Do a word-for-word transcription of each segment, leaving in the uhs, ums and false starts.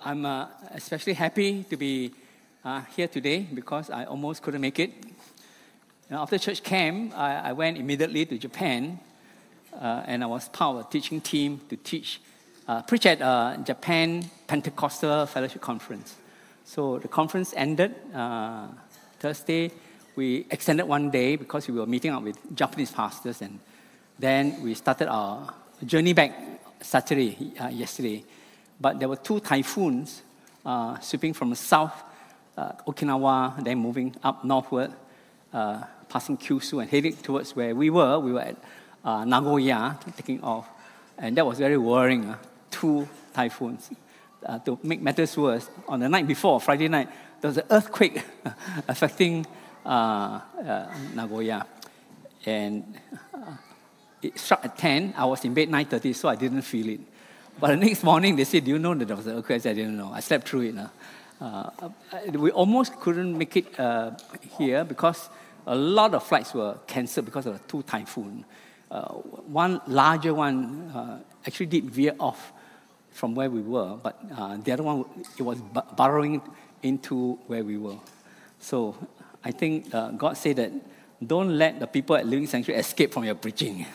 I'm uh, especially happy to be uh, here today because I almost couldn't make it. You know, after church camp, I, I went immediately to Japan, uh, and I was part of a teaching team to teach, uh, preach at uh, Japan Pentecostal Fellowship Conference. So the conference ended uh, Thursday. We extended one day because we were meeting up with Japanese pastors, and then we started our journey back Saturday, uh, yesterday. But there were two typhoons uh, sweeping from the south, uh, Okinawa, then moving up northward, uh, passing Kyushu and heading towards where we were. We were at uh, Nagoya, taking off. And that was very worrying, uh, two typhoons. Uh, to make matters worse, on the night before, Friday night, there was an earthquake affecting uh, uh, Nagoya. And uh, it struck at ten. I was in bed nine thirty, so I didn't feel it. But the next morning, they said, do you know that there was an earthquake? I said, I didn't know. I slept through it. Uh, uh, we almost couldn't make it uh, here because a lot of flights were cancelled because of the two typhoons. Uh, one larger one uh, actually did veer off from where we were, but uh, the other one, it was bu- burrowing into where we were. So I think uh, God said that don't let the people at Living Sanctuary escape from your preaching.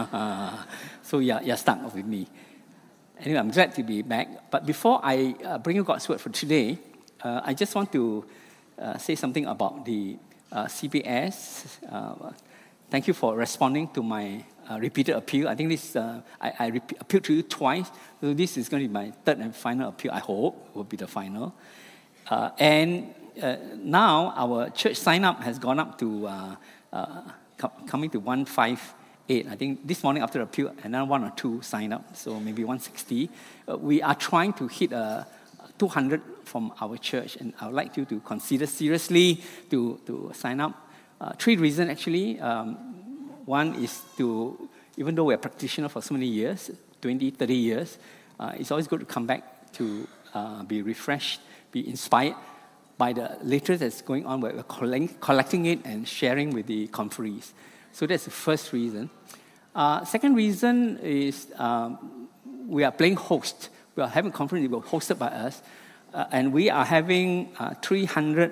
So yeah, you're stuck with me. Anyway, I'm glad to be back. But before I uh, bring you God's word for today, uh, I just want to uh, say something about the uh, C B S. Uh, thank you for responding to my uh, repeated appeal. I think this uh, I, I rep- appealed to you twice. So this is going to be my third and final appeal. I hope will be the final. Uh, and uh, now our church sign-up has gone up to uh, uh, com- coming to one five eight. I think this morning after the appeal, another one or two sign up, so maybe one sixty. Uh, we are trying to hit uh, two hundred from our church, and I would like you to consider seriously to, to sign up. Uh, three reasons actually. Um, one is to, even though we're a practitioner for so many years, twenty, thirty years, uh, it's always good to come back to uh, be refreshed, be inspired by the latest that's going on. We're collecting it and sharing with the conferees. So that's the first reason. Uh, second reason is um, we are playing host. We are having a conference that will be hosted by us. Uh, and we are having uh, three hundred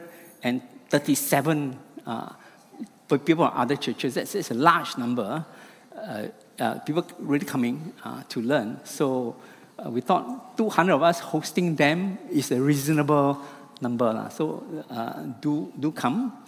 thirty-seven uh, people from other churches. That's, that's a large number. Uh, uh, people really coming uh, to learn. So uh, we thought two hundred of us hosting them is a reasonable number. Uh. So uh, do, do come.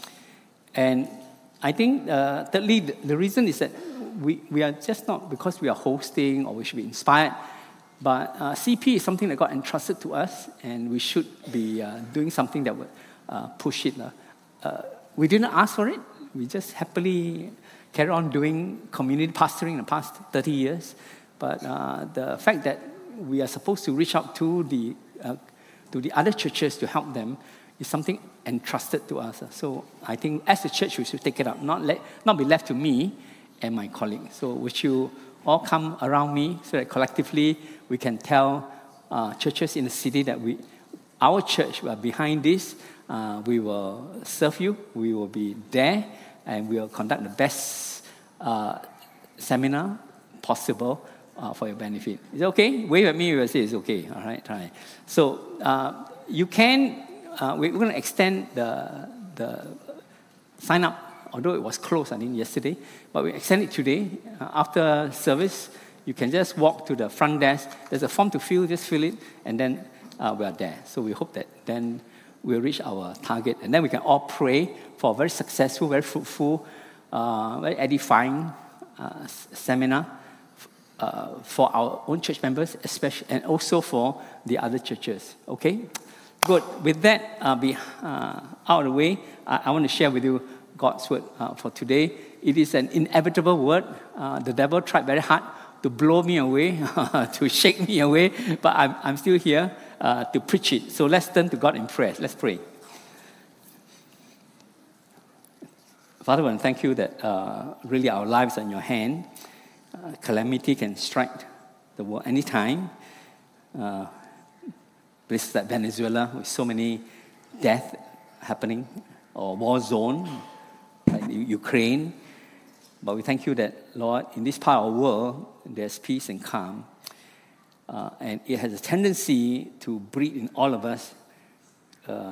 And I think, uh, thirdly, the, the reason is that we, we are just not because we are hosting or we should be inspired, but uh, C P is something that God entrusted to us, and we should be uh, doing something that would uh, push it. Uh. Uh, we didn't ask for it. We just happily carry on doing community pastoring in the past thirty years. But uh, the fact that we are supposed to reach out to the uh, to the other churches to help them is something entrusted to us. So I think as a church, we should take it up, not let, not be left to me and my colleagues. So would you all come around me so that collectively we can tell uh, churches in the city that we, our church, we are behind this. Uh, we will serve you. We will be there, and we will conduct the best uh, seminar possible uh, for your benefit. Is it okay? Wave at me. You will say it's okay. All right. All right. So uh, you can. Uh, we're going to extend the the sign up, although it was closed, I think, yesterday. But we extend it today. Uh, after service, you can just walk to the front desk. There's a form to fill, just fill it, and then uh, we are there. So we hope that then we'll reach our target. And then we can all pray for a very successful, very fruitful, uh, very edifying uh, seminar uh, for our own church members, especially, and also for the other churches. Okay? Good. With that uh, be uh, out of the way, I, I want to share with you God's word uh, for today. It is an inevitable word. Uh, the devil tried very hard to blow me away, to shake me away, but I'm, I'm still here uh, to preach it. So let's turn to God in prayer. Let's pray. Father, I want to thank you that uh, really our lives are in your hand. Uh, calamity can strike the world anytime. Uh, Places like Venezuela with so many death happening, or war zone, like Ukraine. But we thank you that, Lord, in this part of the world, there's peace and calm. uh, and it has a tendency to breed in all of us uh,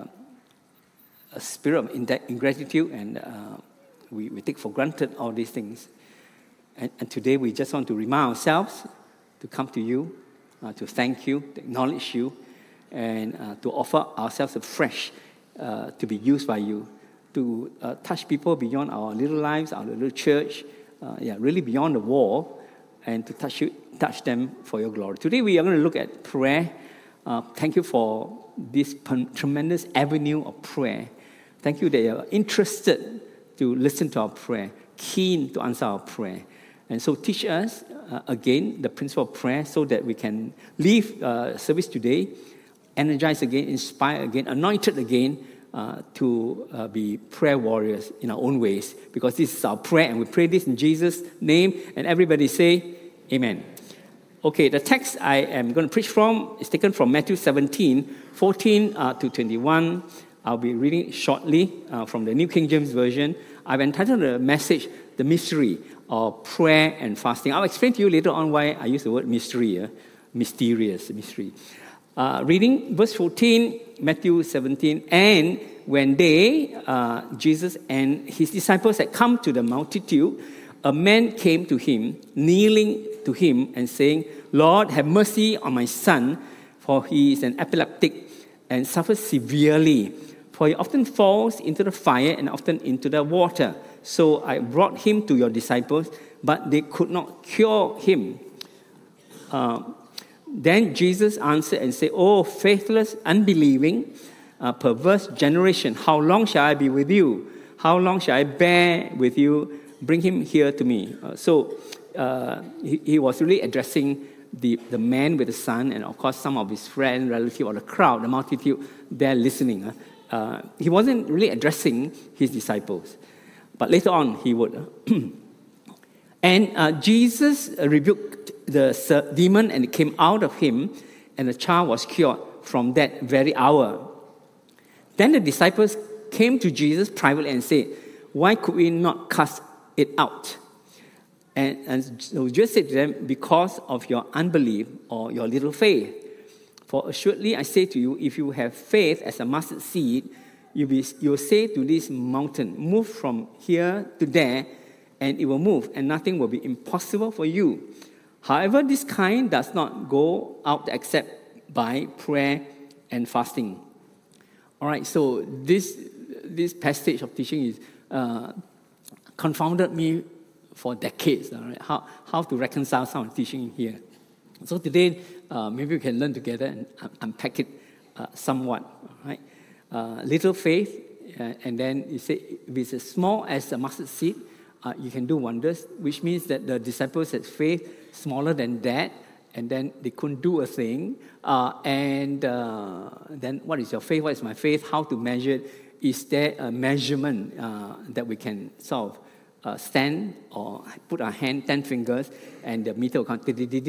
a spirit of ingratitude, and uh, we, we take for granted all these things. And, and today we just want to remind ourselves to come to you, uh, to thank you, to acknowledge you, and uh, to offer ourselves afresh uh, to be used by you, to uh, touch people beyond our little lives, our little church, uh, yeah, really beyond the wall, and to touch you, touch them for your glory. Today we are going to look at prayer. Uh, thank you for this p- tremendous avenue of prayer. Thank you that you are interested to listen to our prayer, keen to answer our prayer. And so teach us, uh, again, the principle of prayer so that we can leave uh, service today energized again, inspired again, anointed again uh, to uh, be prayer warriors in our own ways. Because this is our prayer, and we pray this in Jesus' name. And everybody say, amen. Okay, the text I am going to preach from is taken from Matthew seventeen, fourteen uh, to twenty-one. I'll be reading shortly uh, from the New King James Version. I've entitled the message, The Mystery of Prayer and Fasting. I'll explain to you later on why I use the word mystery, uh, mysterious, mystery. Uh, reading verse fourteen, Matthew seventeen, and when they, uh, Jesus and his disciples had come to the multitude, a man came to him, kneeling to him and saying, Lord, have mercy on my son, for he is an epileptic and suffers severely. For he often falls into the fire and often into the water. So I brought him to your disciples, but they could not cure him. Uh, then Jesus answered and said, Oh, faithless, unbelieving, uh, perverse generation, how long shall I be with you? How long shall I bear with you? Bring him here to me. Uh, so uh, he, he was really addressing the, the man with the son, and of course some of his friends, relatives, or the crowd, the multitude, they're listening. Uh, uh, he wasn't really addressing his disciples. But later on, he would. And uh, Jesus rebuked the demon, and it came out of him, and the child was cured from that very hour. Then the disciples came to Jesus privately and said, Why could we not cast it out? And, and so Jesus said to them, Because of your unbelief or your little faith. For assuredly I say to you, if you have faith as a mustard seed, you be, you'll say to this mountain, Move from here to there, and it will move, and nothing will be impossible for you. However, this kind does not go out except by prayer and fasting. All right, so this this passage of teaching is uh, confounded me for decades. All right, how how to reconcile some of the teaching here. So today, uh, maybe we can learn together and unpack it uh, somewhat. All right, uh, little faith, uh, and then you say if it's as small as a mustard seed, uh, you can do wonders. Which means that the disciples had faith smaller than that, and then they couldn't do a thing. Uh, and uh, then what is your faith? What is my faith? How to measure it? Is there a measurement uh, that we can solve? Uh, stand or put our hand, ten fingers, and the meter will count.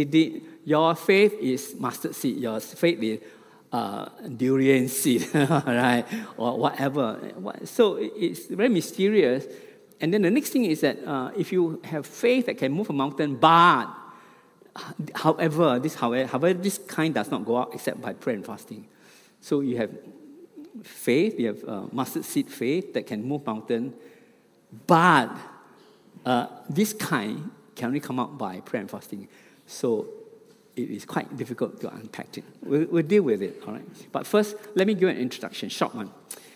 Your faith is mustard seed. Your faith is uh, durian seed, right? Or whatever. So it's very mysterious. And then the next thing is that uh, if you have faith that can move a mountain, but however, this however, however, this kind does not go out except by prayer and fasting. So you have faith, you have uh, mustard seed faith that can move mountain, but uh, this kind can only come out by prayer and fasting. So it is quite difficult to unpack it. We'll, we'll deal with it, all right? But first, let me give an introduction, short one.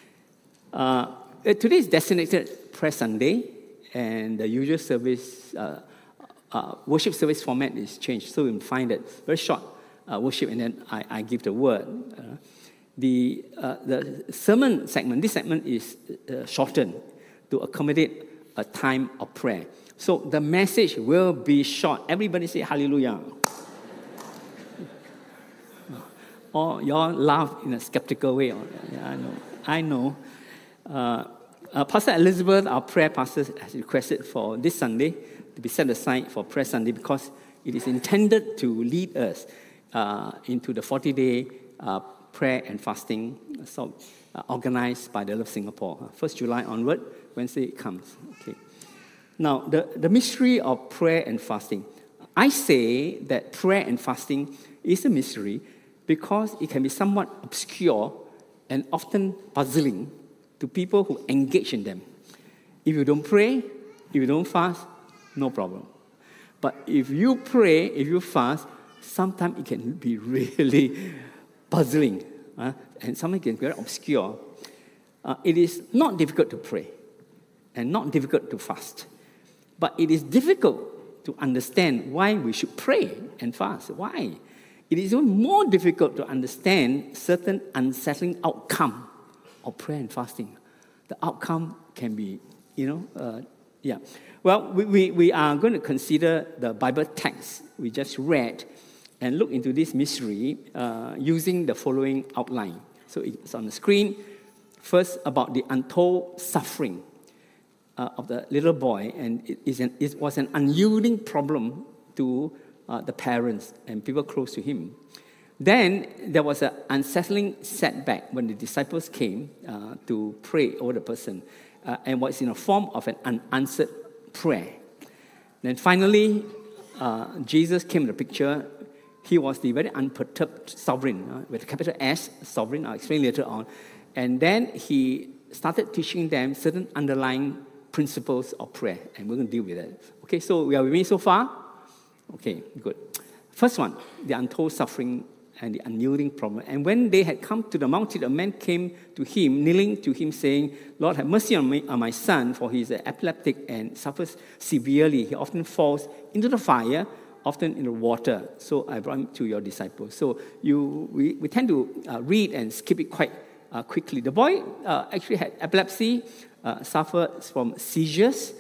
Uh, today is designated Prayer Sunday, and the usual service uh, Uh, worship service format is changed, so you'll find it very short uh, worship, and then I, I give the word. Uh, the uh, the sermon segment, this segment is uh, shortened to accommodate a time of prayer. So the message will be short. Everybody say hallelujah. Or y'all laugh in a skeptical way. Yeah, I know. I know. Uh, uh, Pastor Elizabeth, our prayer pastor, has requested for this Sunday to be set aside for Prayer Sunday because it is intended to lead us uh, into the forty-day uh, prayer and fasting so, uh, organized by the Love Singapore. First July onward, Wednesday it comes. Okay. Now, the, the mystery of prayer and fasting. I say that prayer and fasting is a mystery because it can be somewhat obscure and often puzzling to people who engage in them. If you don't pray, if you don't fast, no problem. But if you pray, if you fast, sometimes it can be really puzzling, uh, and sometimes it can be very obscure. Uh, it is not difficult to pray and not difficult to fast. But it is difficult to understand why we should pray and fast. Why? It is even more difficult to understand certain unsettling outcome of prayer and fasting. The outcome can be, you know, uh, yeah. Well, we, we, we are going to consider the Bible text we just read and look into this mystery uh, using the following outline. So it's on the screen. First, about the untold suffering uh, of the little boy, and it, is an, it was an unyielding problem to uh, the parents and people close to him. Then there was an unsettling setback when the disciples came uh, to pray over the person, uh, and was in a form of an unanswered prayer. Then finally, uh, Jesus came to the picture. He was the very unperturbed sovereign, uh, with a capital S, sovereign. I'll explain later on. And then he started teaching them certain underlying principles of prayer, and we're going to deal with it. Okay, so we are with me so far? Okay, good. First one, the untold suffering and the unyielding problem. And when they had come to the mountain, a man came to him, kneeling to him, saying, Lord, have mercy on, me, on my son, for he is epileptic and suffers severely. He often falls into the fire, often in the water. So I brought him to your disciples. So you, we, we tend to uh, read and skip it quite Uh, quickly. The boy uh, actually had epilepsy, uh, suffered from seizures,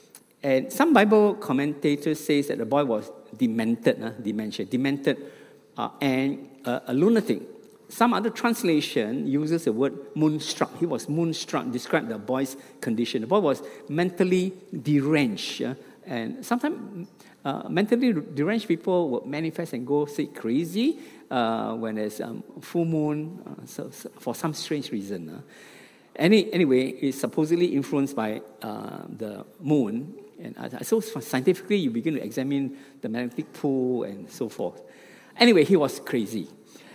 and some Bible commentators say that the boy was demented, uh, dementia, demented, uh, and uh, a lunatic. Some other translation uses the word moonstruck. He was moonstruck, described the boy's condition. The boy was mentally deranged, uh, and sometimes uh, mentally deranged people would manifest and go say crazy uh, when there's um, full moon, uh, so, so for some strange reason. Uh. Any, anyway, it's supposedly influenced by uh, the moon. And uh, so scientifically, you begin to examine the magnetic pool and so forth. Anyway, he was crazy.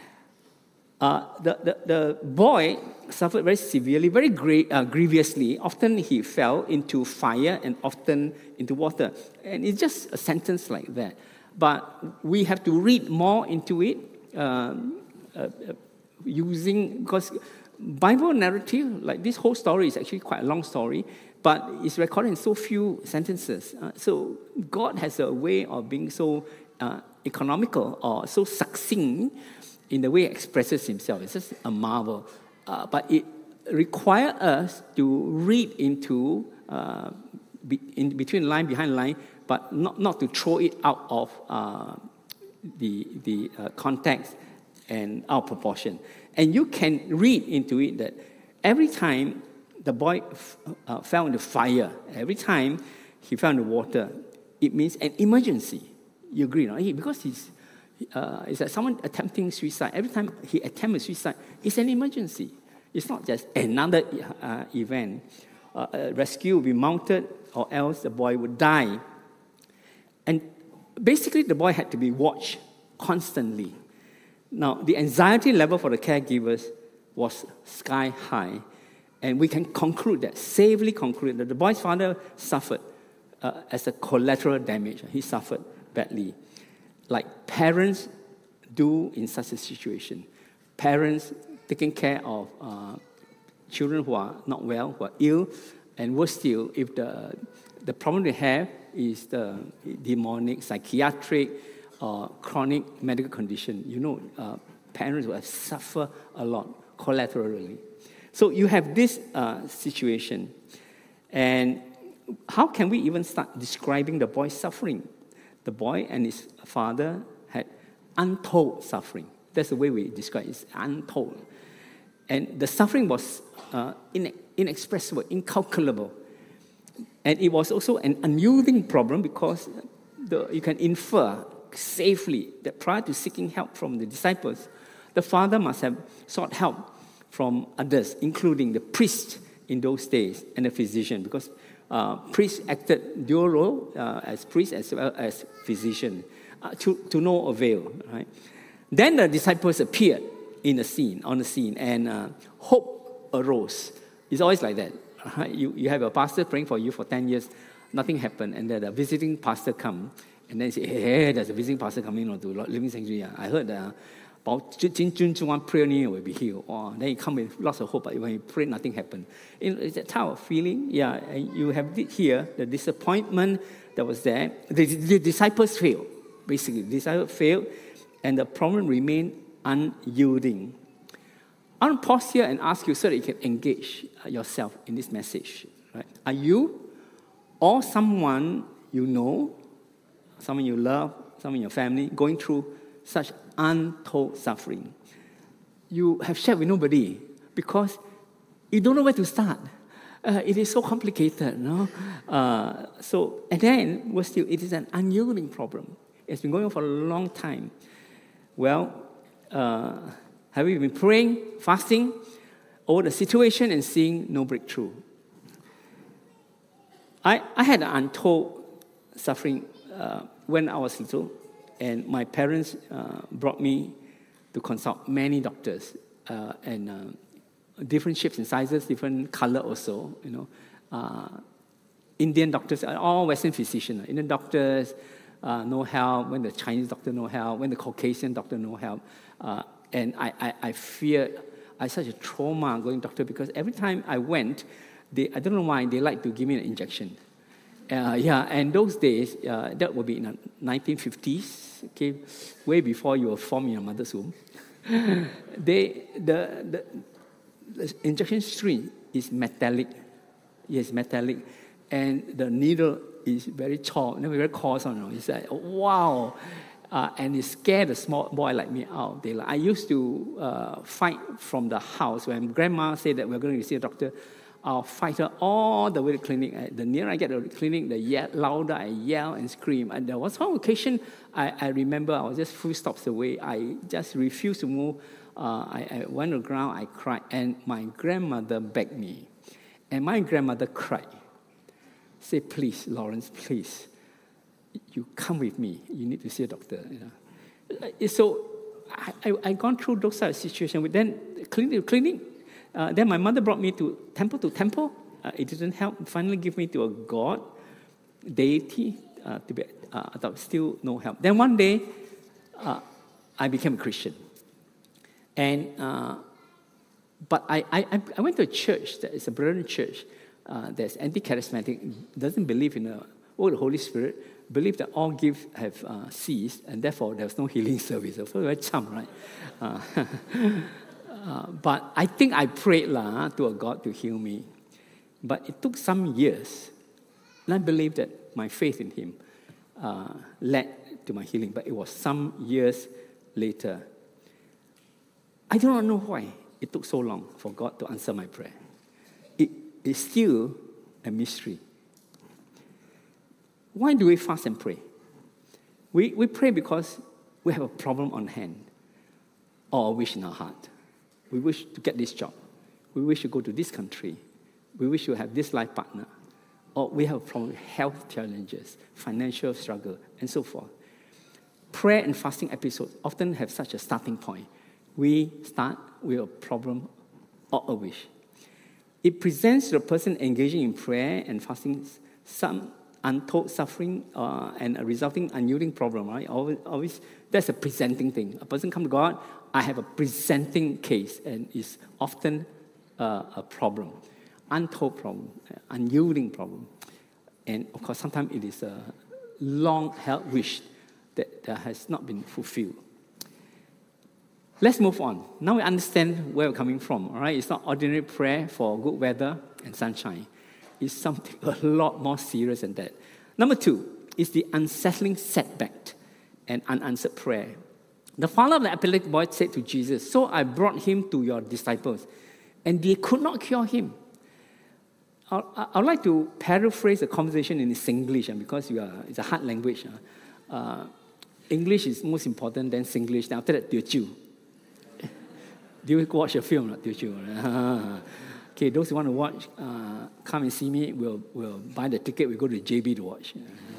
Uh, the, the, the boy suffered very severely, very gra- uh, grievously. Often he fell into fire and often into water. And it's just a sentence like that. But we have to read more into it um, uh, uh, using, because Bible narrative, like this whole story is actually quite a long story, but it's recorded in so few sentences. Uh, so God has a way of being so uh, economical or so succinct in the way he expresses himself. It's just a marvel. Uh, but it requires us to read into, uh, be, in between line, behind line, but not, not to throw it out of uh, the, the uh, context and out of proportion. And you can read into it that every time the boy f- uh, fell into fire, every time he fell into water, it means an emergency. You agree, no? Because he's Uh, it's like someone attempting suicide. Every time he attempts suicide, it's an emergency. It's not just another uh, event. Uh, a rescue will be mounted, or else the boy would die. And basically, the boy had to be watched constantly. Now, the anxiety level for the caregivers was sky high. And we can conclude that, safely conclude that the boy's father suffered uh, as a collateral damage. He suffered badly. Like parents do in such a situation. Parents taking care of uh, children who are not well, who are ill, and worse still, if the, the problem they have is the demonic, psychiatric, or chronic medical condition, you know, uh, parents will suffer a lot collaterally. So you have this uh, situation, and how can we even start describing the boy's suffering? The boy and his father had untold suffering. That's the way we describe it. It's untold. And the suffering was uh, inexpressible, incalculable. And it was also an unyielding problem because the, you can infer safely that prior to seeking help from the disciples, the father must have sought help from others, including the priest in those days and the physician, because uh, priest acted dual role uh, as priest as well as physician, uh, to, to no avail. Right? Then the disciples appeared in the scene, on the scene, and uh, hope arose. It's always like that. Right? You, you have a pastor praying for you for ten years, nothing happened, and then the visiting pastor come, and then say, hey, hey, there's a visiting pastor coming on to Living Sanctuary. I heard that about Jin Jun one prayer will be healed. Oh, then you come with lots of hope, but when you pray, nothing happened. It's that type of feeling. Yeah, and you have it here, the disappointment that was there. The, the disciples failed, basically. The disciples failed, and the problem remained unyielding. I want to pause here and ask you so that you can engage yourself in this message. Right? Are you or someone you know, someone you love, someone in your family, going through such untold suffering? You have shared with nobody because you don't know where to start. Uh, it is so complicated, no? Uh, so, and then, well, still, it is an unyielding problem. It's been going on for a long time. Well, uh, have you been praying, fasting over the situation and seeing no breakthrough? I, I had an untold suffering uh, when I was little, and my parents uh, brought me to consult many doctors, uh, and uh, different shapes and sizes, different color also, you know. Uh, Indian doctors, all Western physicians. Indian doctors, uh, no help. When the Chinese doctor, no help. When the Caucasian doctor, no help. Uh, and I, I, I feared, I had such a trauma going to doctor because every time I went, they, I don't know why, they like to give me an injection. Uh, yeah, and those days, uh, that would be in the nineteen fifties, okay, way before you were formed in your mother's womb. they, the, the, the injection string is metallic. Yes, metallic. And the needle is very tall, very coarse. You know. It's like, wow. Uh, and it scared a small boy like me out. They, like, I used to uh, fight from the house. When grandma said that we're going to see a doctor, I'll fight her all the way to the clinic. The nearer I get to the clinic, the yell, louder I yell and scream. And there was one occasion, I, I remember I was just few stops away. I just refused to move. Uh, I, I went to the ground, I cried, and my grandmother begged me. And my grandmother cried. Say, please, Lawrence, please. You come with me. You need to see a doctor. You know. So I, I, I gone through those types of situations. Then clinic to clinic. Uh, then my mother brought me to temple to temple. Uh, it didn't help. Finally, give me to a god, deity. Uh, to be, uh, I thought still no help. Then one day, uh, I became a Christian. And uh, but I, I I went to a church that is a brethren church uh, that's anti-charismatic, doesn't believe in the oh, the Holy Spirit. Believe that all gifts have uh, ceased, and therefore there's no healing service. So very chum, right? Uh, uh, but I think I prayed lah, to a God to heal me. But it took some years. And I believe that my faith in Him uh, led to my healing. But it was some years later. I do not know why it took so long for God to answer my prayer. It is still a mystery. Why do we fast and pray? We, we pray because we have a problem on hand or a wish in our heart. We wish to get this job. We wish to go to this country. We wish to have this life partner. Or we have a problem with health challenges, financial struggle, and so forth. Prayer and fasting episodes often have such a starting point. We start with a problem or a wish. It presents to the person engaging in prayer and fasting some untold suffering uh, and a resulting unyielding problem, right? Always, always, that's a presenting thing. A person come to God, I have a presenting case, and it's often uh, a problem, untold problem, unyielding problem. And of course, sometimes it is a long-held wish that, that has not been fulfilled. Let's move on. Now we understand where we're coming from, all right? It's not ordinary prayer for good weather and sunshine. It's something a lot more serious than that. Number two is the unsettling setback and unanswered prayer. The father of the epileptic boy said to Jesus, so I brought him to your disciples, and they could not cure him. I would like to paraphrase the conversation in Singlish, because you are, it's a hard language. Uh, English is most important than Singlish. Then after that, Teochew. Do you watch a film, Teochew? Okay, those who want to watch, uh, come and see me. We'll, we'll buy the ticket. We go to J B to watch.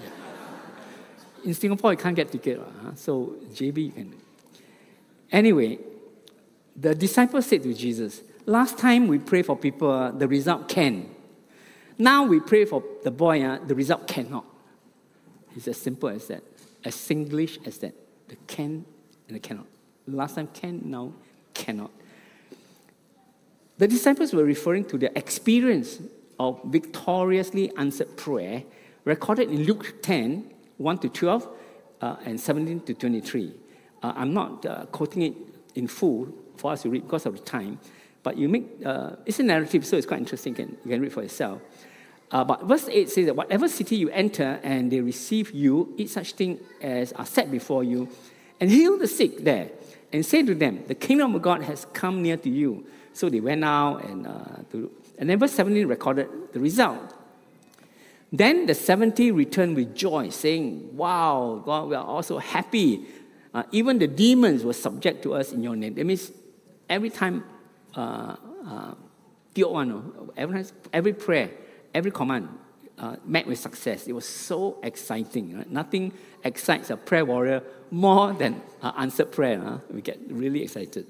In Singapore, you can't get ticket. Uh, so J B, you can. Anyway, the disciples said to Jesus, last time we pray for people, uh, the result can. Now we pray for the boy, uh, the result cannot. It's as simple as that. As Singlish as that. The can and the cannot. Last time can, now cannot. The disciples were referring to their experience of victoriously answered prayer recorded in Luke ten, one to twelve, uh, and seventeen to twenty-three. Uh, I'm not uh, quoting it in full for us to read because of the time, but you make, uh, it's a narrative, so it's quite interesting. You can, you can read for yourself. Uh, but verse eight says that whatever city you enter and they receive you, eat such things as are set before you, and heal the sick there, and say to them, the kingdom of God has come near to you. So they went out, and uh, to, and then verse seventeen recorded the result. Then the seventy returned with joy, saying, wow, God, we are also happy. Uh, even the demons were subject to us in your name. That means every time, uh, uh, every, every prayer, every command uh, met with success. It was so exciting. Right? Nothing excites a prayer warrior more than uh, answered prayer. Huh? We get really excited.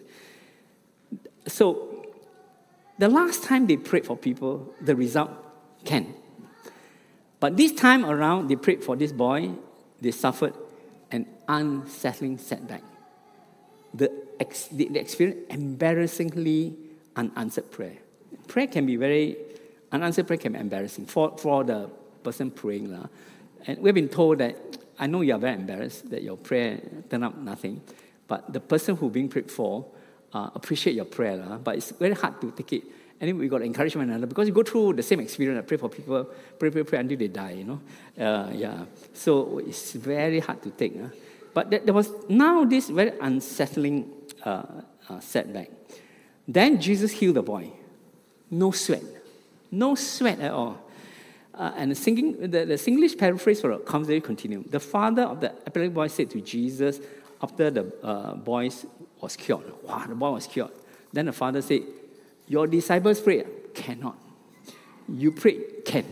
So, the last time they prayed for people, the result can. But this time around, they prayed for this boy. They suffered an unsettling setback. The, ex, the, the experience embarrassingly unanswered prayer. Prayer can be very, unanswered prayer can be embarrassing for, for the person praying. Uh. And we've been told that, I know you are very embarrassed that your prayer turned up nothing, but the person who being prayed for uh, appreciate your prayer, uh, but it's very hard to take it. And then we got to encourage one another because you go through the same experience. I pray for people, pray, pray, pray until they die, you know. Uh, yeah. So it's very hard to take. Uh. But there was now this very unsettling uh, uh, setback. Then Jesus healed the boy. No sweat. No sweat at all. Uh, and the, singing, the, the Singlish paraphrase for the conversation continued. The father of the epileptic boy said to Jesus after the uh, boy was cured. Wow, the boy was cured. Then the father said, your disciples pray, cannot. You pray, can.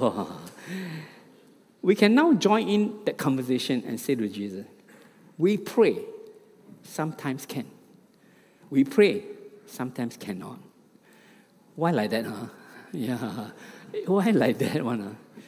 We can now join in that conversation and say to Jesus, we pray, sometimes can. We pray, sometimes cannot. Why like that, huh? Yeah. Why like that one, huh?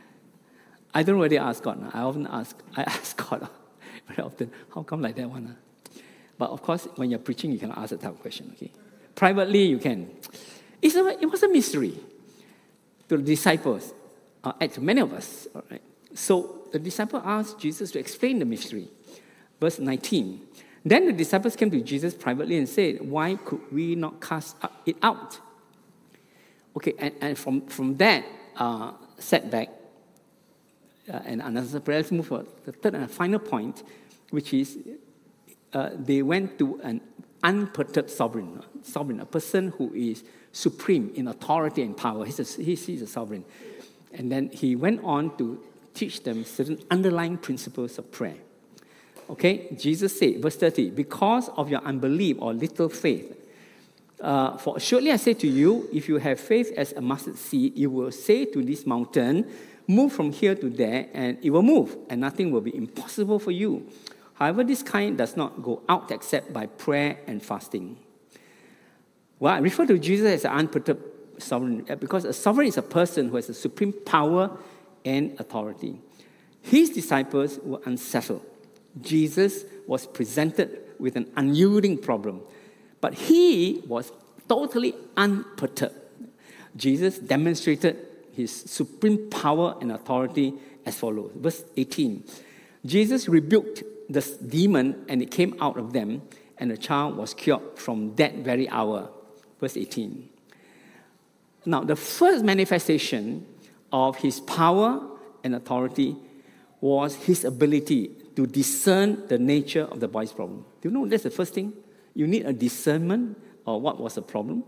I don't really ask God. Huh? I often ask, I ask God huh? very often, how come like that one, huh? But of course, when you're preaching, you can ask that type of question, okay? Privately, you can. It's a, it was a mystery to the disciples, uh, and to many of us. All right? So the disciple asked Jesus to explain the mystery. Verse nineteen. Then the disciples came to Jesus privately and said, why could we not cast it out? Okay, and, and from, from that uh, setback uh, and unanswered prayer, let's move to the third and final point, which is uh, they went to an unperturbed sovereign, sovereign, a person who is supreme in authority and power. He's a, he's, he's a sovereign. And then he went on to teach them certain underlying principles of prayer. Okay, Jesus said, verse thirty, because of your unbelief or little faith, uh, for surely I say to you, if you have faith as a mustard seed, you will say to this mountain, move from here to there, and it will move, and nothing will be impossible for you. However, this kind does not go out except by prayer and fasting. Well, I refer to Jesus as an unperturbed sovereign because a sovereign is a person who has a supreme power and authority. His disciples were unsettled. Jesus was presented with an unyielding problem, but he was totally unperturbed. Jesus demonstrated his supreme power and authority as follows. Verse eighteen, Jesus rebuked the demon, and it came out of them, and the child was cured from that very hour. Verse eighteen. Now, the first manifestation of his power and authority was his ability to discern the nature of the boy's problem. Do you know that's the first thing? You need a discernment of what was the problem.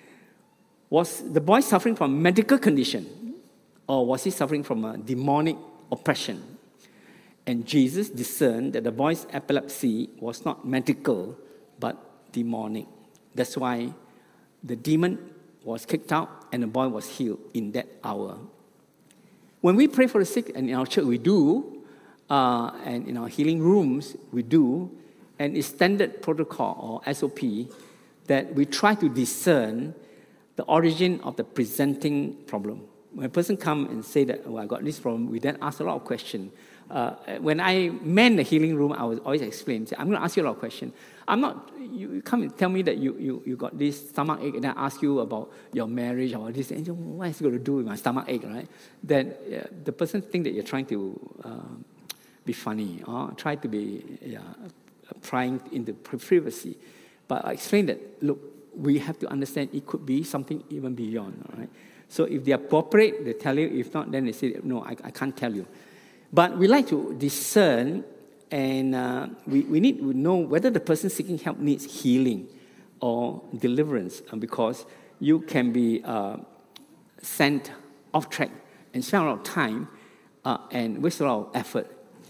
Was the boy suffering from a medical condition, or was he suffering from a demonic oppression? And Jesus discerned that the boy's epilepsy was not medical, but demonic. That's why the demon was kicked out, and the boy was healed in that hour. When we pray for the sick, and in our church we do, uh, and in our healing rooms we do, and it's standard protocol or S O P that we try to discern the origin of the presenting problem. When a person comes and say that, oh, I got this problem, we then ask a lot of questions. Uh, when I man the healing room, I would always explain, say, I'm going to ask you a lot of questions. I'm not, you come and tell me that you, you, you got this stomach ache, and then I ask you about your marriage or this, and you know, what is it going to do with my stomach ache, right? Then uh, the person think that you're trying to uh, be funny or try to be yeah, prying into privacy. But I explained that, look, we have to understand it could be something even beyond, all right? So if they are appropriate, they tell you. If not, then they say, no, I, I can't tell you. But we like to discern, and uh, we, we need to know whether the person seeking help needs healing or deliverance, because you can be uh, sent off track and spend a lot of time uh, and waste a lot of effort.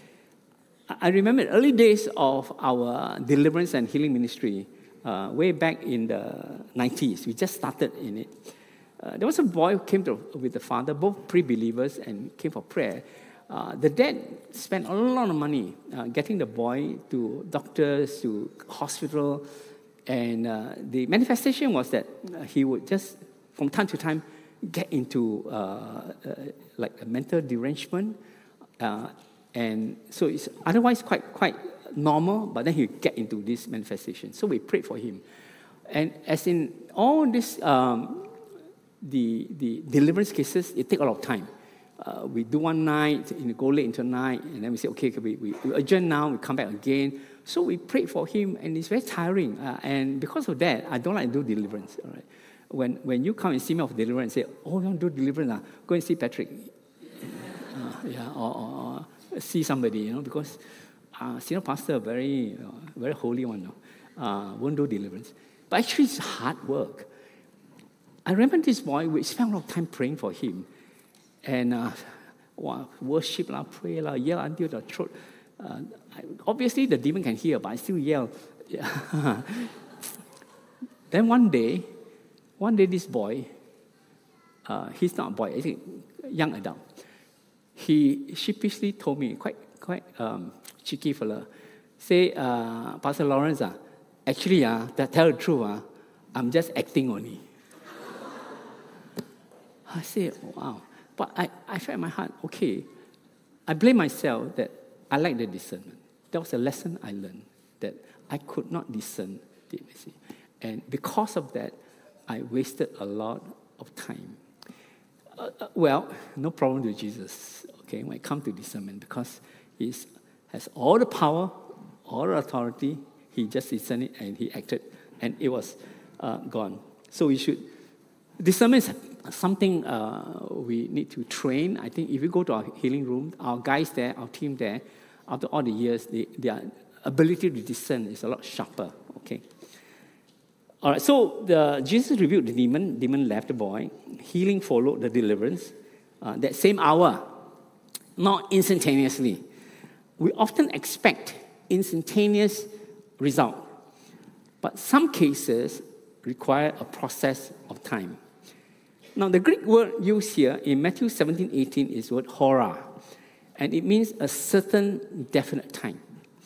I remember the early days of our deliverance and healing ministry, uh, way back in the nineties. We just started in it. Uh, there was a boy who came to, with the father, both pre-believers, and came for prayer. Uh, the dad spent a lot of money uh, getting the boy to doctors, to hospital, and uh, the manifestation was that uh, he would just, from time to time, get into uh, uh, like a mental derangement, uh, and so it's otherwise quite quite normal, but then he would get into this manifestation. So we prayed for him, and as in all this, um, the the deliverance cases, it take a lot of time. Uh, we do one night, and go late into the night, and then we say, okay, we, we, we adjourn now, we come back again. So we prayed for him, and it's very tiring. Uh, and because of that, I don't like to do deliverance. All right? When when you come and see me of deliverance and say, oh, you want to do deliverance? Uh, go and see Patrick. Uh, yeah, or, or, or see somebody, you know, because uh, senior pastor, very, uh, very holy one, no? uh, won't do deliverance. But actually, it's hard work. I remember this boy, we spent a lot of time praying for him. And uh, wow, worship, la, pray, la, yell until the throat. Uh, I, obviously, the demon can hear, but I still yell. Yeah. Then one day, one day, this boy, uh, he's not a boy, I think, young adult. He sheepishly told me, quite quite um, cheeky fella, say, uh, Pastor Lawrence, uh, actually, uh, to tell the truth, uh, I'm just acting only. I say, wow. But I, I felt in my heart, okay, I blame myself that I lack the discernment. That was a lesson I learned, that I could not discern the intimacy. And because of that, I wasted a lot of time. Uh, uh, well, no problem with Jesus, okay, when it comes to discernment, because he has all the power, all the authority. He just discerned it and he acted, and it was uh, gone. So we should, discernment is something uh, we need to train. I think if you go to our healing room, our guys there, our team there, after all the years, they, their ability to discern is a lot sharper, okay? All right, so the, Jesus rebuked the demon. Demon left the boy. Healing followed the deliverance. Uh, that same hour, not instantaneously. We often expect instantaneous result, but some cases require a process of time. Now, the Greek word used here in Matthew seventeen eighteen is the word hora, and it means a certain definite time.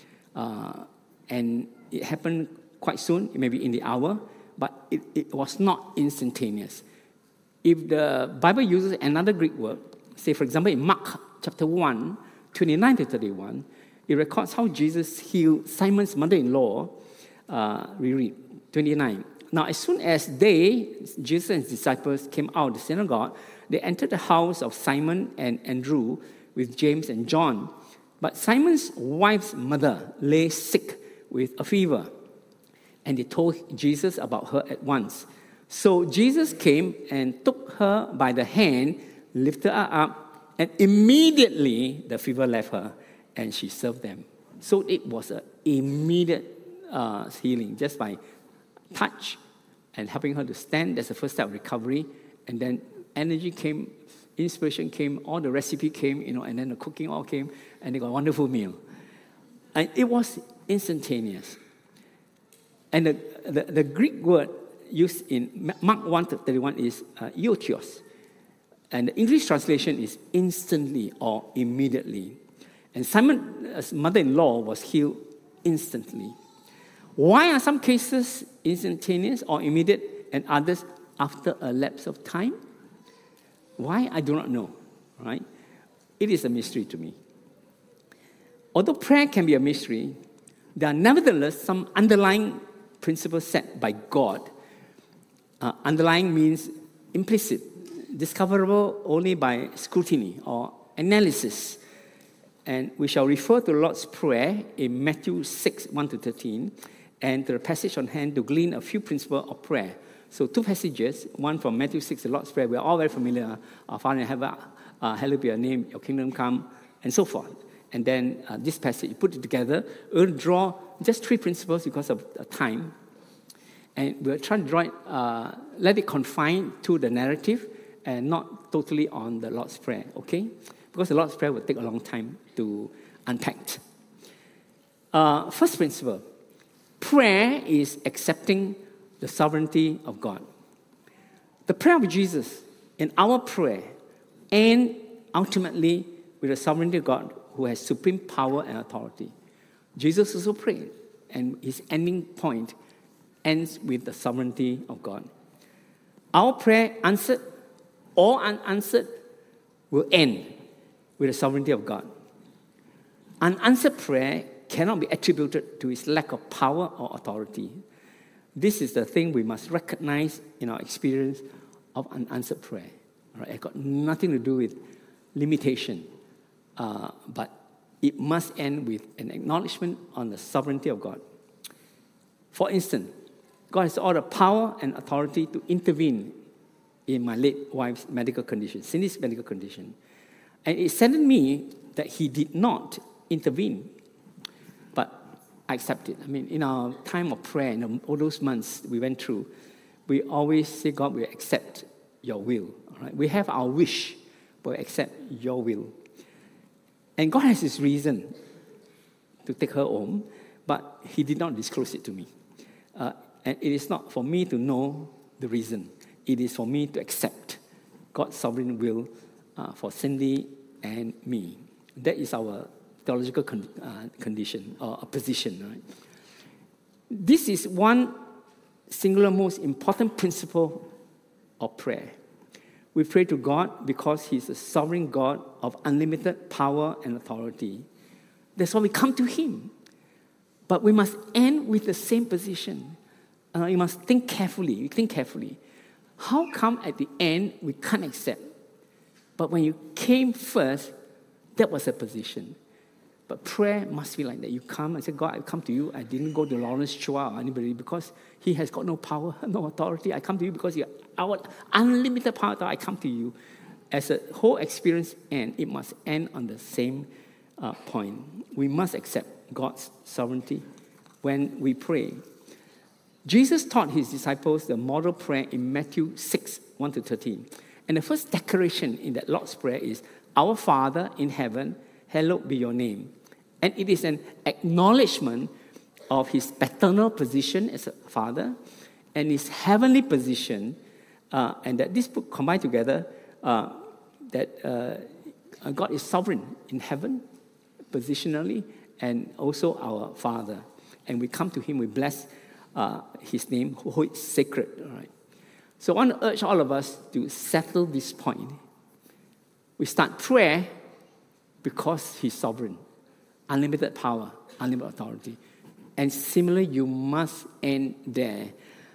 Uh, and it happened quite soon, maybe in the hour, but it, it was not instantaneous. If the Bible uses another Greek word, say, for example, in Mark chapter one, twenty-nine to thirty-one, it records how Jesus healed Simon's mother-in-law. Uh, we read twenty-nine. Now, as soon as they, Jesus and his disciples, came out of the synagogue, they entered the house of Simon and Andrew with James and John. But Simon's wife's mother lay sick with a fever, and they told Jesus about her at once. So Jesus came and took her by the hand, lifted her up, and immediately the fever left her, and she served them. So it was an immediate uh, healing, just by touch and helping her to stand. That's the first step of recovery. And then energy came, inspiration came, all the recipe came, you know, and then the cooking all came, and they got a wonderful meal. And it was instantaneous. And the, the, the Greek word used in Mark one thirty-one is uh, Iotios. And the English translation is instantly or immediately. And Simon's mother-in-law was healed instantly. Why are some cases instantaneous or immediate and others after a lapse of time? Why? I do not know, right? It is a mystery to me. Although prayer can be a mystery, there are nevertheless some underlying principles set by God. Uh, underlying means implicit, discoverable only by scrutiny or analysis. And we shall refer to the Lord's Prayer in Matthew six, one to thirteen, and to the passage on hand to glean a few principles of prayer. So two passages, one from Matthew six, the Lord's Prayer. We are all very familiar. Our Father in heaven, uh, hallowed be your name, your kingdom come, and so forth. And then uh, this passage, you put it together, we'll draw just three principles because of uh, time. And we'll try to draw it, uh, let it confine to the narrative and not totally on the Lord's Prayer, okay? Because the Lord's Prayer will take a long time to unpack. Uh, first principle, prayer is accepting the sovereignty of God. The prayer of Jesus and our prayer end ultimately with the sovereignty of God who has supreme power and authority. Jesus also prayed, and his ending point ends with the sovereignty of God. Our prayer, answered or unanswered, will end with the sovereignty of God. Unanswered prayer cannot be attributed to his lack of power or authority. This is the thing we must recognize in our experience of unanswered prayer. Right? It got nothing to do with limitation, uh, but it must end with an acknowledgement on the sovereignty of God. For instance, God has all the power and authority to intervene in my late wife's medical condition, Cindy's medical condition. And it saddened me that he did not intervene. But I accept it. I mean, in our time of prayer, in all those months we went through, we always say, God, we accept your will. All right? We have our wish, but we accept your will. And God has his reason to take her home, but he did not disclose it to me. Uh, and it is not for me to know the reason. It is for me to accept God's sovereign will uh, for Cindy and me. That is our theological con- uh, condition or position. Right? This is one singular most important principle of prayer. We pray to God because he's a sovereign God of unlimited power and authority. That's why we come to him. But we must end with the same position. Uh, you must think carefully. You think carefully. How come at the end we can't accept? But when you came first, that was a position. But prayer must be like that. You come and say, God, I come to you. I didn't go to Lawrence Chua or anybody because he has got no power, no authority. I come to you because you are our unlimited power. I come to you. As a whole experience ends, it must end on the same uh, point. We must accept God's sovereignty when we pray. Jesus taught his disciples the model prayer in Matthew six, one to thirteen. And the first declaration in that Lord's Prayer is, Our Father in heaven, hallowed be your name. And it is an acknowledgement of his paternal position as a father and his heavenly position, uh, and that this book combined together, uh, that uh, God is sovereign in heaven, positionally, and also our Father. And we come to him, we bless uh, his name, who is sacred. All right. So I want to urge all of us to settle this point. We start prayer because he's sovereign, unlimited power, unlimited authority. And similarly, you must end there.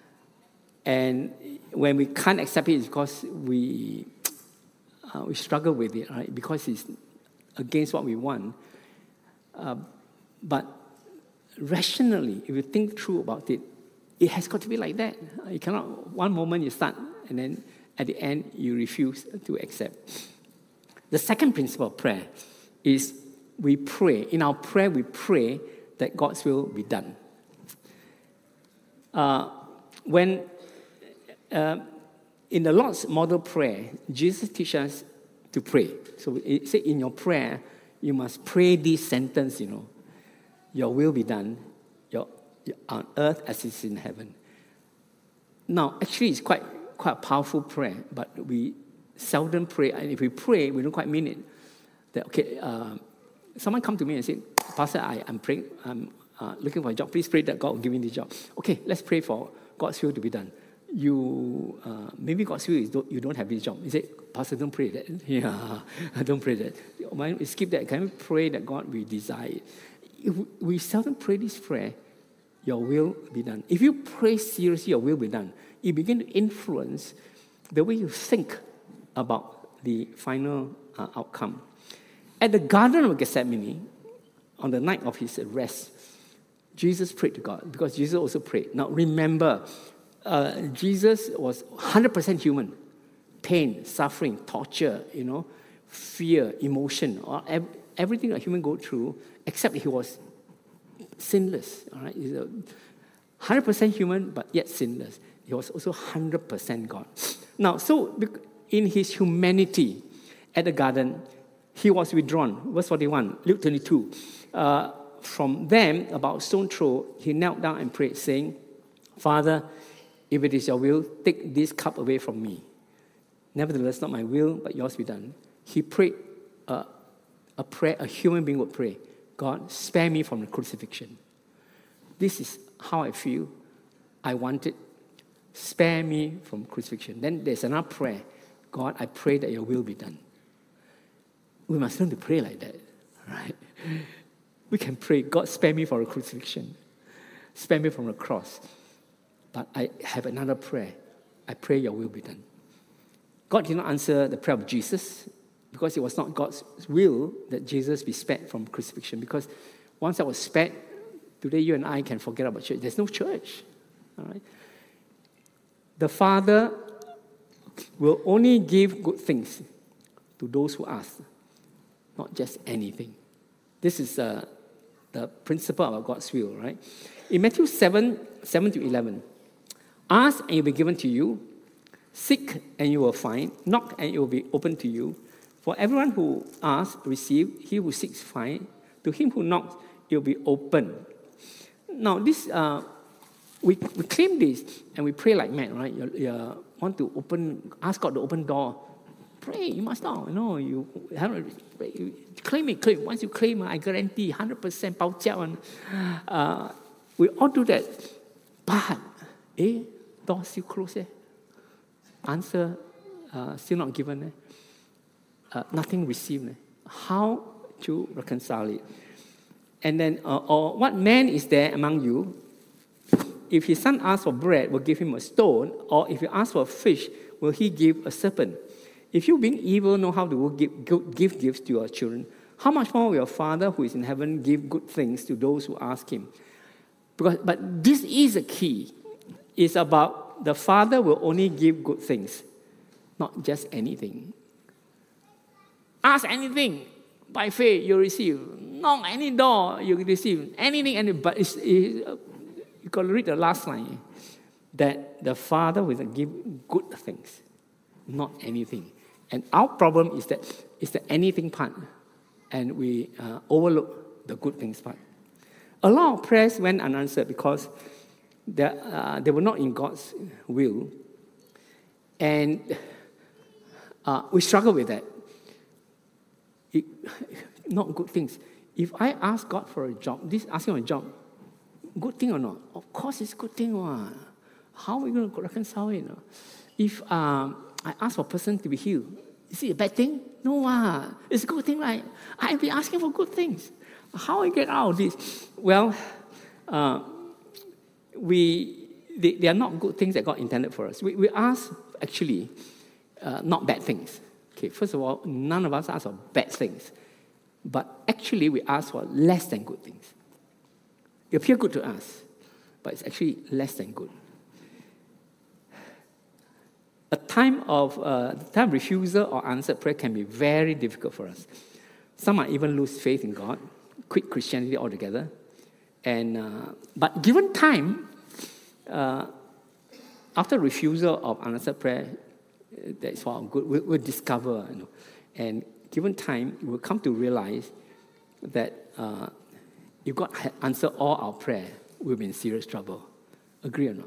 And when we can't accept it, it's because we uh, we struggle with it, right? Because it's against what we want. Uh, but rationally, if you think through about it, it has got to be like that. You cannot, one moment you start, and then at the end, you refuse to accept. The second principle of prayer is we pray. In our prayer, we pray that God's will be done. Uh, when uh, in the Lord's model prayer, Jesus teaches us to pray. So it says in your prayer, you must pray this sentence, you know, your will be done your, your, on earth as it is in heaven. Now, actually, it's quite quite a powerful prayer, but we seldom pray. And if we pray, we don't quite mean it. That, okay, uh, someone come to me and say, Pastor, I, I'm praying, I'm uh, looking for a job. Please pray that God will give me the job. Okay, let's pray for God's will to be done. You, uh, maybe God's will is don't, you don't have this job. You say, Pastor, don't pray that. Yeah, don't pray that. Why skip that? Can we pray that God will desire it? If we seldom pray this prayer, your will be done. If you pray seriously, your will be done. You begin to influence the way you think about the final uh, outcome. At the Garden of Gethsemane, on the night of his arrest, Jesus prayed to God because Jesus also prayed. Now remember, uh, Jesus was one hundred percent human. Pain, suffering, torture, you know, fear, emotion, or ev- everything a human go through, except he was sinless. All right, he's a one hundred percent human, but yet sinless. He was also one hundred percent God. Now, so in his humanity at the garden, he was withdrawn. Verse forty-one, Luke twenty-two. Uh, from them, about stone throw, he knelt down and prayed, saying, Father, if it is your will, take this cup away from me. Nevertheless, not my will, but yours be done. He prayed uh, a prayer a human being would pray. God, spare me from the crucifixion. This is how I feel. I want it. Spare me from crucifixion. Then there's another prayer. God, I pray that your will be done. We must learn to pray like that, right? We can pray, God, spare me from the crucifixion. Spare me from the cross. But I have another prayer. I pray your will be done. God did not answer the prayer of Jesus because it was not God's will that Jesus be spared from crucifixion. Because once I was spared, today you and I can forget about church. There's no church. All right? The Father will only give good things to those who ask, not just anything. This is uh, the principle of God's will, right? In Matthew seven, seven to eleven, ask and it will be given to you. Seek and you will find. Knock and it will be opened to you. For everyone who asks, receive. He who seeks, find. To him who knocks, it will be open. Now, this uh, we, we claim this and we pray like mad, right? You, you want to open, ask God to open door. Pray, you must not. You know, you have you claim it, claim. Once you claim, I guarantee one hundred percent 包教 one. Uh, we all do that. But, eh, door still closed, eh? Answer uh, still not given, eh? Uh, nothing received. Eh? How to reconcile it? And then, uh, or what man is there among you? If his son asks for bread, will give him a stone, or if he asks for a fish, will he give a serpent? If you, being evil, know how to give, give gifts to your children, how much more will your Father who is in heaven give good things to those who ask him? Because, but this is a key. It's about the Father will only give good things, not just anything. Ask anything. By faith, you receive. Knock any door, you receive. Anything, any, but it's, it, you got to read the last line. That the Father will give good things, not anything. And our problem is that it's the anything part, and we uh, overlook the good things part. A lot of prayers went unanswered because they, uh, they were not in God's will, and uh, we struggle with that. It, not good things. If I ask God for a job, this asking for a job, good thing or not? Of course, it's a good thing. Wow. How are we going to reconcile it? No? If um, I ask for a person to be healed, is it a bad thing? No, uh, it's a good thing, right? I've been asking for good things. How I get out of this? Well, uh, we they, they are not good things that God intended for us. We, we ask, actually, uh, not bad things. Okay, first of all, none of us ask for bad things. But actually, we ask for less than good things. It appears good to us, but it's actually less than good. A time of uh, time refusal or answered prayer can be very difficult for us. Some might even lose faith in God, quit Christianity altogether. And uh, but given time, uh, after refusal of unanswered prayer, that's what good. We'll, we'll discover, you know, and given time, we will come to realize that uh, if God had answered all our prayer, we'll be in serious trouble. Agree or not?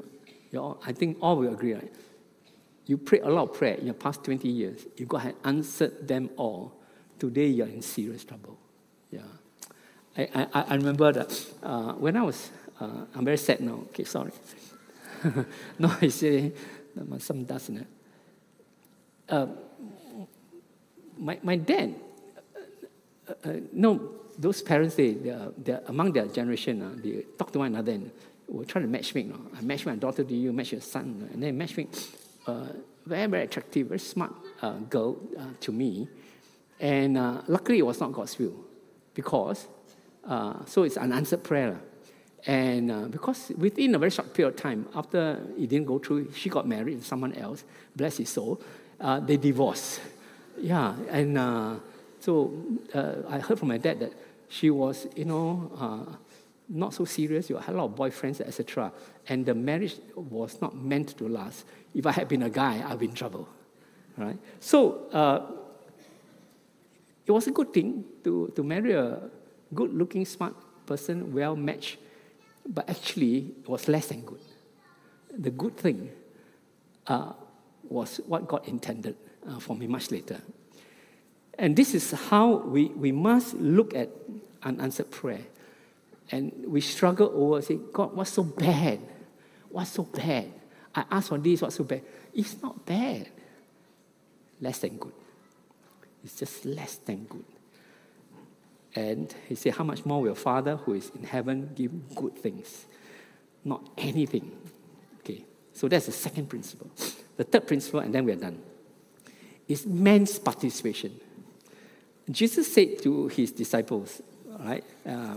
You all, I think all will agree, right? You prayed a lot of prayer in the past twenty years. If God had answered them all, today you're in serious trouble. Yeah. I, I, I remember that uh, when I was, uh, I'm very sad now. Okay, sorry. No, I say, my son doesn't. Uh, my, my dad, uh, uh, no, those parents, they, they're, they're among their generation, uh, they talk to one another and will try to matchmake. No? I match my daughter to you, match your son, and then matchmake. Uh, very, very attractive, very smart uh, girl uh, to me. And uh, luckily, it was not God's will. Because, uh, so it's an unanswered prayer. And uh, because within a very short period of time, after it didn't go through, she got married to someone else, bless his soul, uh, they divorced. Yeah, and uh, so uh, I heard from my dad that she was, you know, uh, not so serious. You had a lot of boyfriends, et cetera. And the marriage was not meant to last. If I had been a guy, I'd be in trouble, right? So uh, it was a good thing to, to marry a good-looking, smart person, well-matched, but actually it was less than good. The good thing uh, was what God intended uh, for me much later. And this is how we, we must look at unanswered prayer. And we struggle over, say, God, what's so bad? What's so bad? I asked for this, what's so bad? It's not bad. Less than good. It's just less than good. And he said, how much more will Father who is in heaven give good things? Not anything. Okay, so that's the second principle. The third principle, and then we're done, is man's participation. Jesus said to his disciples, all right, uh,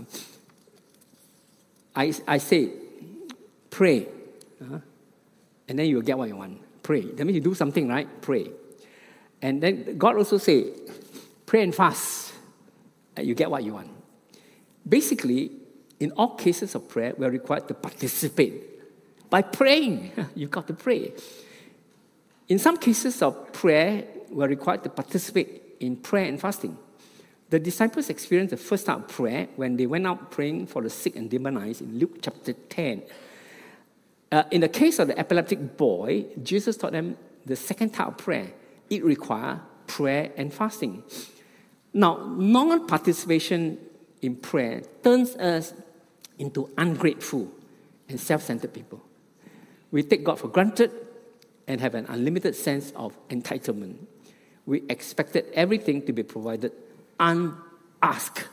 I, I say, pray, uh-huh, and then you will get what you want. Pray. That means you do something, right? Pray. And then God also say, pray and fast, and you get what you want. Basically, in all cases of prayer, we are required to participate. By praying, you've got to pray. In some cases of prayer, we are required to participate in prayer and fasting. The disciples experienced the first type of prayer when they went out praying for the sick and demonized in Luke chapter ten. Uh, in the case of the epileptic boy, Jesus taught them the second type of prayer. It requires prayer and fasting. Now, non-participation in prayer turns us into ungrateful and self-centered people. We take God for granted and have an unlimited sense of entitlement. We expected everything to be provided unasked.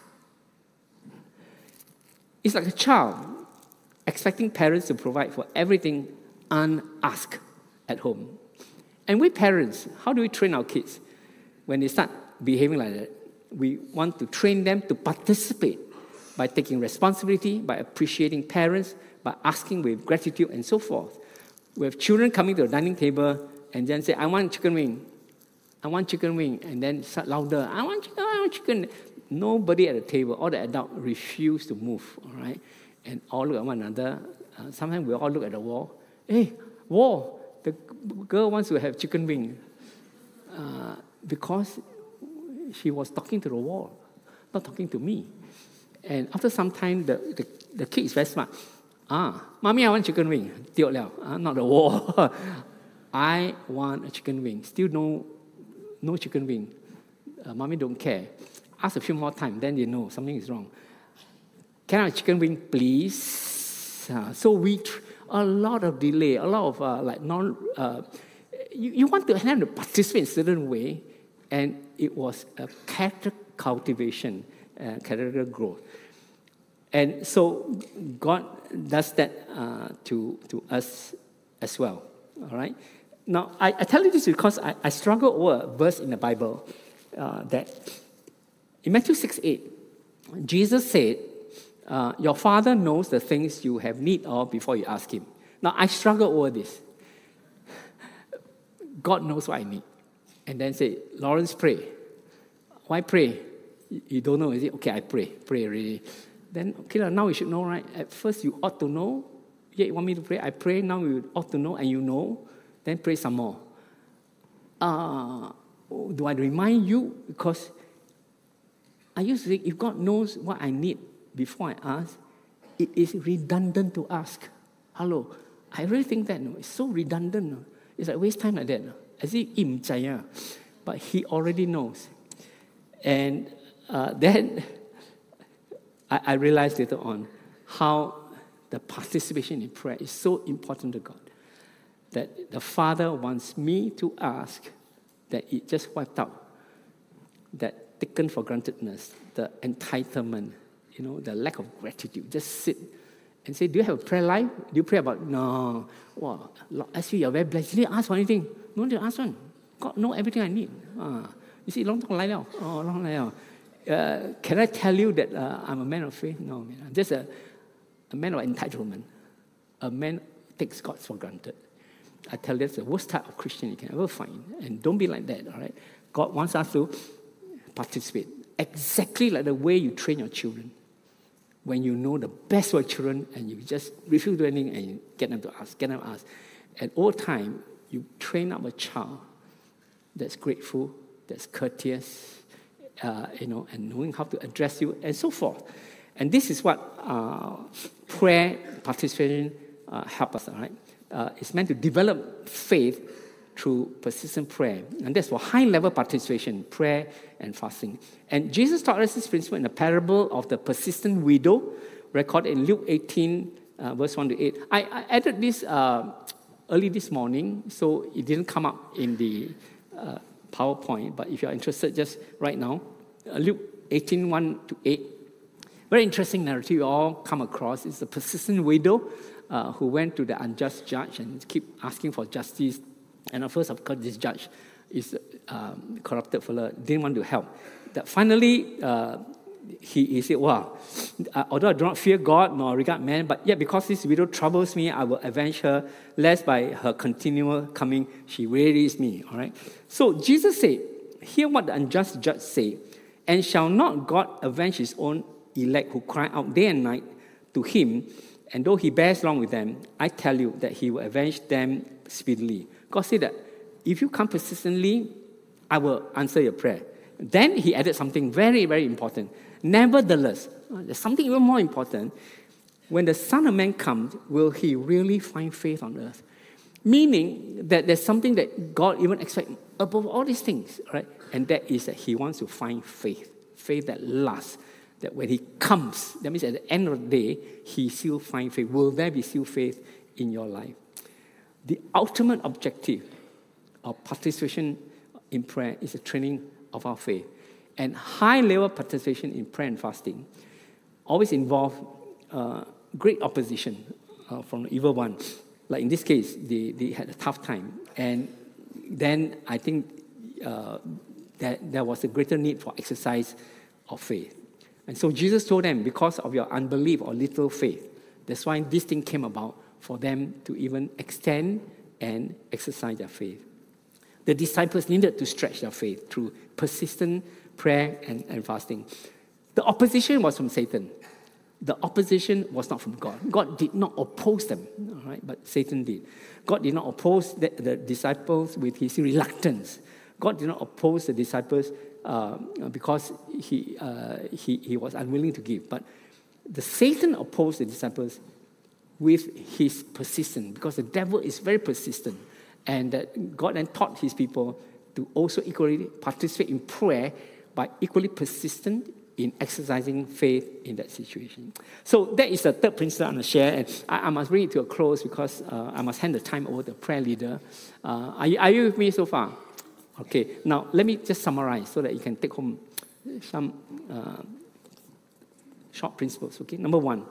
It's like a child expecting parents to provide for everything unasked at home. And we parents, how do we train our kids? When they start behaving like that, we want to train them to participate by taking responsibility, by appreciating parents, by asking with gratitude and so forth. We have children coming to the dining table and then say, I want chicken wing. I want chicken wing. And then start louder, I want chicken, I want chicken. Nobody at the table, all the adults refuse to move, all right? And all look at one another. Uh, sometimes we all look at the wall. Hey, wall, the girl wants to have chicken wing. Uh, because she was talking to the wall, not talking to me. And after some time, the, the, the kid is very smart. Ah, Mommy, I want chicken wing. Tiok liao, ah, not the wall. I want a chicken wing. Still no, no chicken wing. Uh, Mommy don't care. Ask a few more times, then you know something is wrong. Can I have chicken wing, please? Uh, so we, tr- a lot of delay, a lot of uh, like non, uh, you, you want to have them to participate in a certain way, and it was a character cultivation, uh, character growth. And so God does that uh, to, to us as well, all right? Now, I, I tell you this because I, I struggle over a verse in the Bible uh, that in Matthew six eight, Jesus said, uh, your Father knows the things you have need of before you ask Him. Now, I struggle over this. God knows what I need. And then say, Lawrence, pray. Why pray? You don't know, is it? Okay, I pray. Pray already. Then, okay, now you should know, right? At first, you ought to know. Yeah, you want me to pray? I pray. Now you ought to know, and you know. Then pray some more. Uh, do I remind you? Because I used to think, if God knows what I need before I ask, it is redundant to ask. Hello, I really think that no, it's so redundant. No? It's like waste time like that. No? As if im jaya. But he already knows. And uh, then I, I realized later on how the participation in prayer is so important to God. That the Father wants me to ask that it just wiped out that taken for grantedness, the entitlement, you know, the lack of gratitude. Just sit and say, do you have a prayer life? Do you pray about, no, wow, actually you're very blessed. You didn't ask for anything. No need to ask one. God knows everything I need. Ah, you see, long time lai liao. Oh, long lai liao. Uh, can I tell you that uh, I'm a man of faith? No, man. I'm just a, a man of entitlement. A man takes God for granted. I tell you, that's the worst type of Christian you can ever find. And don't be like that, all right? God wants us to participate. Exactly like the way you train your children. When you know the best for children and you just refuse to do anything and you get them to ask, get them to ask. And over time, you train up a child that's grateful, that's courteous, uh, you know, and knowing how to address you, and so forth. And this is what uh, prayer participation uh, helps us, all right? Uh, it's meant to develop faith through persistent prayer. And that's for high-level participation, prayer and fasting. And Jesus taught us this principle in the parable of the persistent widow, recorded in Luke eighteen, uh, verse one to eight. I, I added this uh, early this morning, so it didn't come up in the uh, PowerPoint, but if you're interested, just right now, uh, Luke eighteen, one to eight. Very interesting narrative you all come across. It's the persistent widow uh, who went to the unjust judge and keep asking for justice. And at first, of course, this judge is um, corrupted fellow, didn't want to help. That finally, uh, he, he said, wow, uh, although I do not fear God nor regard man, but yet because this widow troubles me, I will avenge her, lest by her continual coming, she wearies me. All right. So Jesus said, hear what the unjust judge say, and shall not God avenge his own elect who cry out day and night to him, and though he bears long with them, I tell you that he will avenge them speedily. God said that if you come persistently, I will answer your prayer. Then he added something very, very important. Nevertheless, there's something even more important. When the Son of Man comes, will he really find faith on earth? Meaning that there's something that God even expects above all these things, right? And that is that he wants to find faith, faith that lasts. That when he comes, that means at the end of the day, he still find faith. Will there be still faith in your life? The ultimate objective of participation in prayer is the training of our faith. And high-level participation in prayer and fasting always involve uh, great opposition uh, from the evil one. Like in this case, they, they had a tough time. And then I think uh, that there was a greater need for exercise of faith. And so Jesus told them, because of your unbelief or little faith, that's why this thing came about, for them to even extend and exercise their faith. The disciples needed to stretch their faith through persistent prayer and, and fasting. The opposition was from Satan. The opposition was not from God. God did not oppose them, all right, but Satan did. God did not oppose the, the disciples with his reluctance. God did not oppose the disciples uh, because he, uh, he, he was unwilling to give. But the Satan opposed the disciples with his persistence, because the devil is very persistent. And that God then taught his people to also equally participate in prayer by equally persistent in exercising faith in that situation. So that is the third principle I'm going to share. And I, I must bring it to a close because uh, I must hand the time over to the prayer leader. Uh, are, you, are you with me so far? Okay, now let me just summarize so that you can take home some uh, short principles. Okay, number one,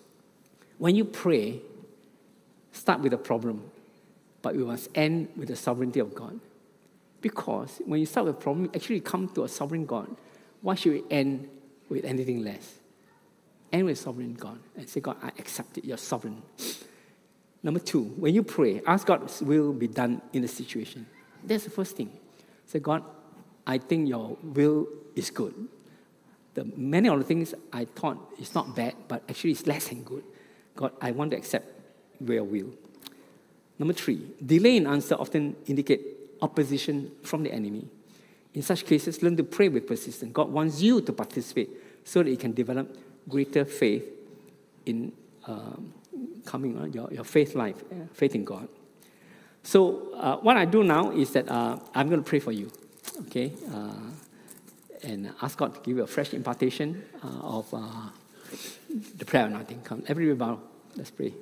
when you pray, start with a problem, but we must end with the sovereignty of God. Because when you start with a problem, you actually come to a sovereign God. Why should we end with anything less? End with sovereign God and say, God, I accept it, you're sovereign. Number two, when you pray, ask God's will be done in the situation. That's the first thing. Say, God, I think your will is good. The many of the things I thought is not bad, but actually it's less than good. God, I want to accept your will. Number three, delay in answer often indicate opposition from the enemy. In such cases, learn to pray with persistence. God wants you to participate so that you can develop greater faith in uh, coming, uh, your, your faith life, uh, faith in God. So uh, what I do now is that uh, I'm going to pray for you, okay? Uh, and ask God to give you a fresh impartation uh, of uh, the prayer anointing. Come, everybody bow. Let's pray.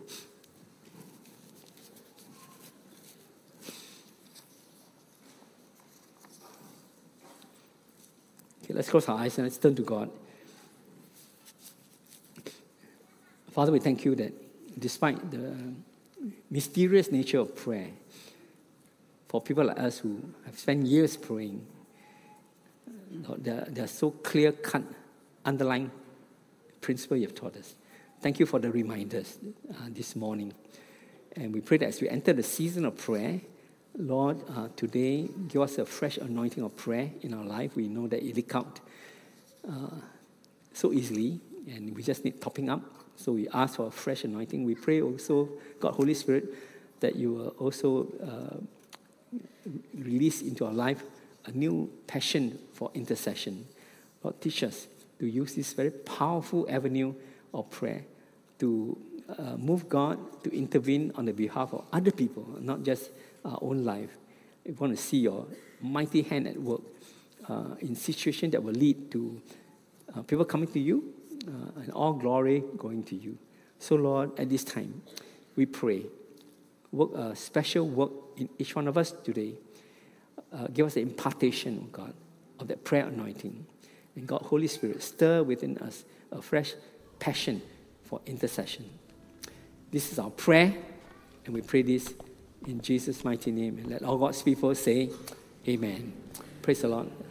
Okay, let's close our eyes and let's turn to God. Father, we thank you that despite the mysterious nature of prayer, for people like us who have spent years praying, Lord, there, there are so clear-cut underlying principle you have taught us. Thank you for the reminders uh, this morning. And we pray that as we enter the season of prayer, Lord, uh, today, give us a fresh anointing of prayer in our life. We know that it leaks out uh, so easily, and we just need topping up. So we ask for a fresh anointing. We pray also, God, Holy Spirit, that you will also uh, release into our life a new passion for intercession. Lord, teach us to use this very powerful avenue of prayer to uh, move God to intervene on the behalf of other people, not just our own life. We want to see your mighty hand at work uh, in situations that will lead to uh, people coming to you uh, and all glory going to you. So, Lord, at this time, we pray, work a special work in each one of us today. Uh, give us the impartation, of God, of that prayer anointing. And God, Holy Spirit, stir within us a fresh passion for intercession. This is our prayer, and we pray this in Jesus' mighty name. And let all God's people say, amen. Praise the Lord.